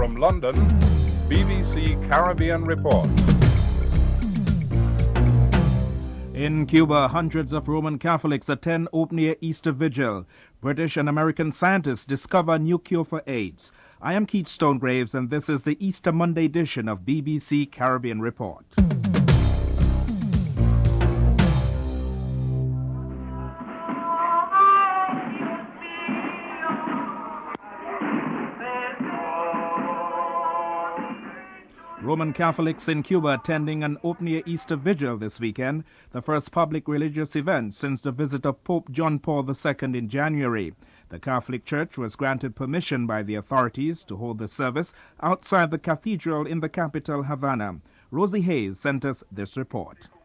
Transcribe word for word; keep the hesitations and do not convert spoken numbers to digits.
From London, B B C Caribbean Report. In Cuba, hundreds of Roman Catholics attend open-air Easter Vigil. British and American scientists discover new cure for AIDS. I am Keith Stonegraves, and this is the Easter Monday edition of B B C Caribbean Report. Roman Catholics in Cuba attending an open-air Easter Vigil this weekend, the first public religious event since the visit of Pope John Paul the Second in January. The Catholic Church was granted permission by the authorities to hold the service outside the cathedral in the capital, Havana. Rosie Hayes sent us this report.